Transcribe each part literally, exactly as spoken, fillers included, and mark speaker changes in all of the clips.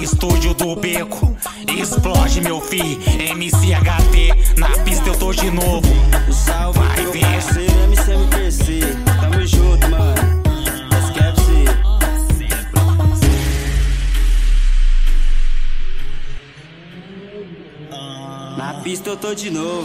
Speaker 1: estúdio do Beco. Explode, meu fi, M C H T. Na pista eu tô de novo.
Speaker 2: Salve,
Speaker 1: vai
Speaker 2: meu
Speaker 1: ver.
Speaker 2: parceiro M C M P C. Tamo junto, mano. Esquece. Na pista eu tô de novo.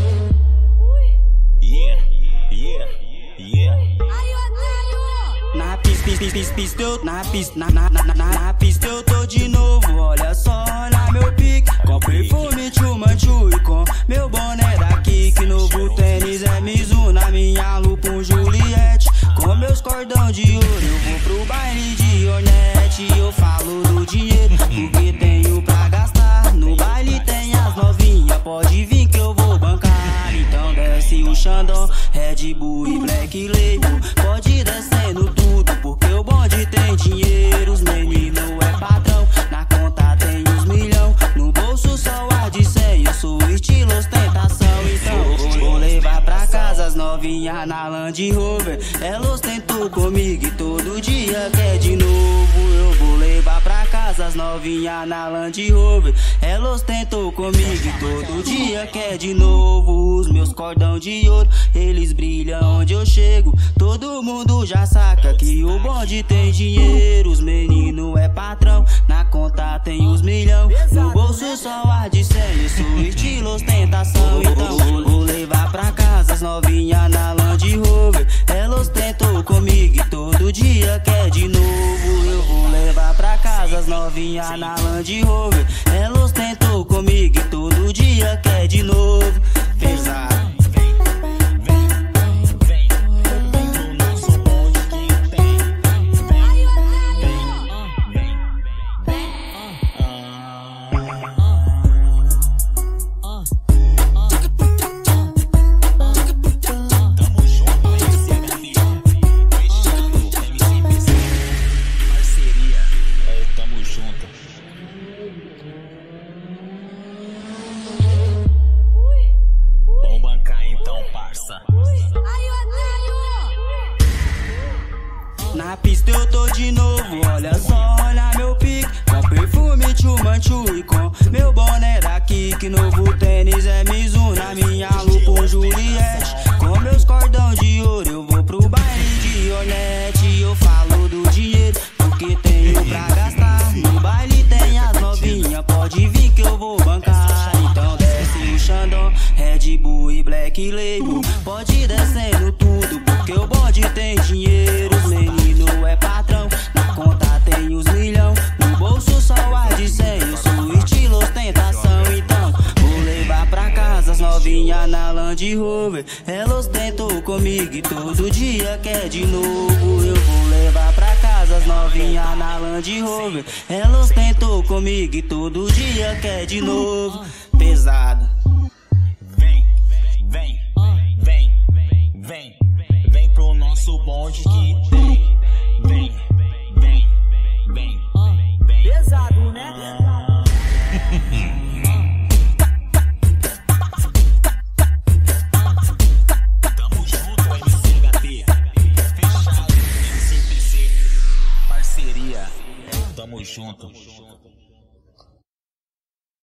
Speaker 1: Yeah, yeah, yeah.
Speaker 2: Na pista, pista, pista, pista, eu na pista, na, na, na, na, na pista eu tô de novo. Olha só, olha meu pique. Com perfume Chumanchu e com meu boné da Kik. Novo tênis é Mizuno, na minha lupa um Juliette. Com meus cordão de ouro eu vou pro baile de Hornet. Eu falo do dinheiro, porque tenho pra gastar. No baile tem as novinhas, pode vir que eu vou bancar. Então desce o Xandão, Red Bull e Black Label. Pode descendo tudo, porque o bonde tem dinheiro. Os meninos é padrão, na conta tem os milhão. No bolso só há de cem, eu sou estilo ostentação. Então vou levar pra casa as novinhas na Land Rover. Elas tentou comigo e todo dia quer de novo. Eu vou levar pra casa as novinhas na Land Rover. Elas tentou comigo e todo dia quer de novo. Os meus cordão de ouro, eles brilham onde eu chego. Todo mundo já saca que o bonde tem dinheiro. Os meninos é patrão, na conta tem os milhão. No bolso só há de cem, eu sou estilo ostentação. Então vou levar pra casa as novinhas na Land Rover. Elas tentou comigo e todo dia quer de novo. Eu vou levar pra casa as novinhas na Land Rover. Elas tentou comigo e todo dia quer de novo. Pesado. Na pista eu tô de novo, olha só, olha meu pique. Com perfume Chumanchu e com meu boné da Kik. Novo tênis é Mizuno, na minha lupa um Juliette. Com meus cordão de ouro eu vou pro baile de Hornet. Eu falo do dinheiro, porque tenho pra gastar. No baile tem as novinhas, pode vir que eu vou bancar. Então desce o Xandão, Red Bull e Black Label. Pode descendo tudo, porque o bonde tem dinheiro. Os meninos é patrão, na conta tem os milhão. No bolso só há de cem, eu sou estilo ostentação. Então vou levar pra casa as novinhas na Land Rover. Elas tentou comigo e todo dia quer de novo. Eu vou levar pra casa as novinhas na Land Rover. Elas tentou comigo e todo dia quer de novo. Pesado.
Speaker 1: Vem, vem, vem, vem, vem pro nosso bonde que tem. Vem, vem, vem, vem.
Speaker 3: Pesado, né?
Speaker 1: Tamo junto, M C H T. Fechado, M C M P C. Parceria, tamo junto.